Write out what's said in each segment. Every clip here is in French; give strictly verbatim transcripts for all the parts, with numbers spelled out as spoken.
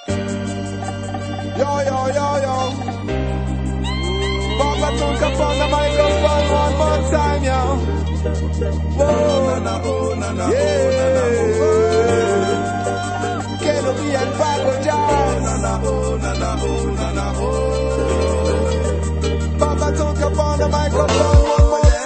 Yo, yo, yo, yo. Papa took up on the microphone one more time, yo. Whoa. Yeah. Caribbean Paco Jazz. Papa took up on the microphone one more time.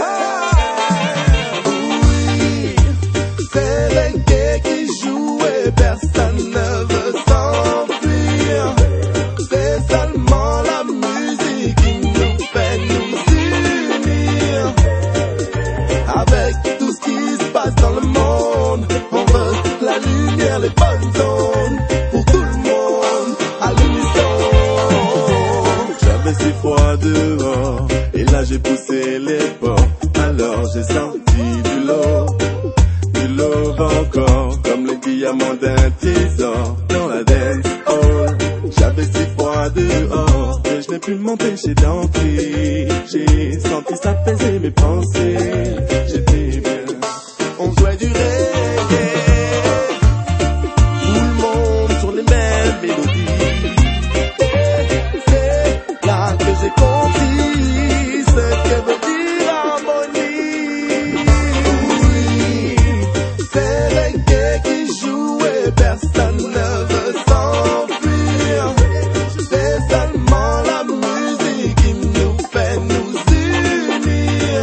C'est reggae qui joue et personne ne veut s'enfuir. C'est seulement la musique qui nous fait nous unir. Avec tout ce qui se passe dans le monde, on veut la lumière, les bonnes zones, pour tout le monde, à l'unisson. J'avais si froid dehors, et là j'ai poussé les portes. Alors j'ai senti du lot, du love encore, comme le diamant d'un trésor dans la dance hall. J'avais si froid dehors, que je n'ai pu m'empêcher d'entrer. J'ai senti s'apaiser mes pensées, j'étais bien. On jouait du reggae, tout le monde sur les mêmes mélodies. C'est là que j'ai compris ce que veut dire harmonie. C'est reggae qui joue et personne ne veut s'enfuir. C'est seulement la musique qui nous fait nous unir.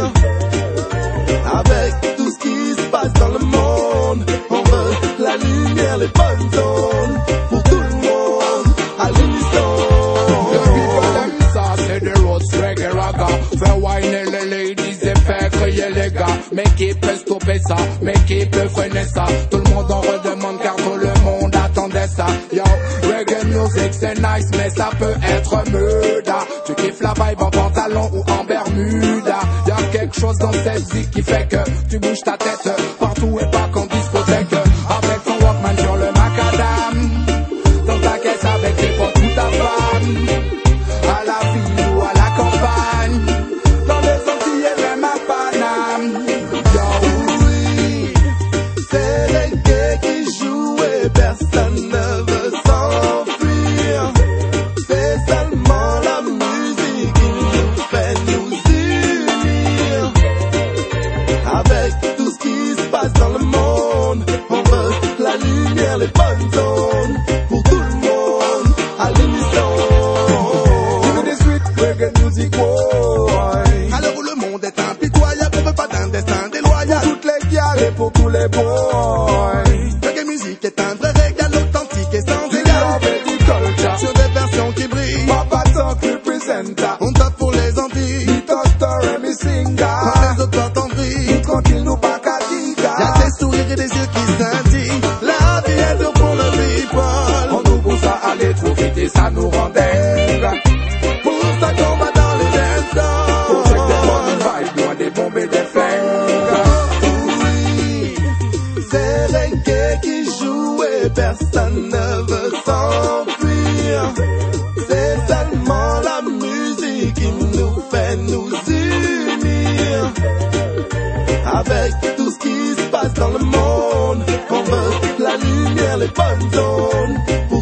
Avec tout ce qui se passe dans le monde, on veut la lumière, les bonnes zones, pour tout le monde, à l'unisson. The people them ça c'est the roots reggae raga. Fait whiner les ladies et fait crier les gars. Mais qui peut stopper ça? Mais qui peut freiner ça? Tout le monde en redemande car tout le monde attendait ça. Yo, reggae music c'est nice mais ça peut être murda. Tu kiffes la vibe en pantalon ou en bermuda. Y'a quelque chose dans cette zik qui fait que tu bouges ta tête partout et pas qu'en discothèque. Avec ton Walkman sur le macadam, dans ta caisse avec tes potes ou ta femme. À la ville ou à la campagne, dans les Antilles et même à Paname. Yo, Oui, c'est reggae qui joue et personne ne veut s'enfuir. C'est seulement la musique qui nous fait nous unir. Avec tout ce qui se passe dans le monde, on veut la lumière, les bonnes zones, pour tout le monde, à l'unisson. give me the sweet reggae music, boy. À l'heure où le monde est impitoyable, on veut pas d'un destin déloyal. Toutes les gars et pour tous les boys. Reggae musique est un vrai régal authentique et sans The égal. love and the culture. Sur des versions qui brillent, Papa Talk representa. on tape pour les Antilles. Me toaster et me singer. Quand les autres portent en vrille, Tranquille nous pas qu'à y'a diga. des sourires et des yeux qui scintillent. La vie est dure pour le people. On nous pousse à aller trop vite et ça nous rend dingue. Pour ça qu'on va dans les dance Pour check des bonnes vibes, loin des bombes et des flingues. Oui, c'est reggae qui joue et personne ne veut s'enfuir. C'est seulement la musique qui nous fait nous unir. Avec tout ce qui se passe dans le monde, on veut la lumière, les bonnes zones, pour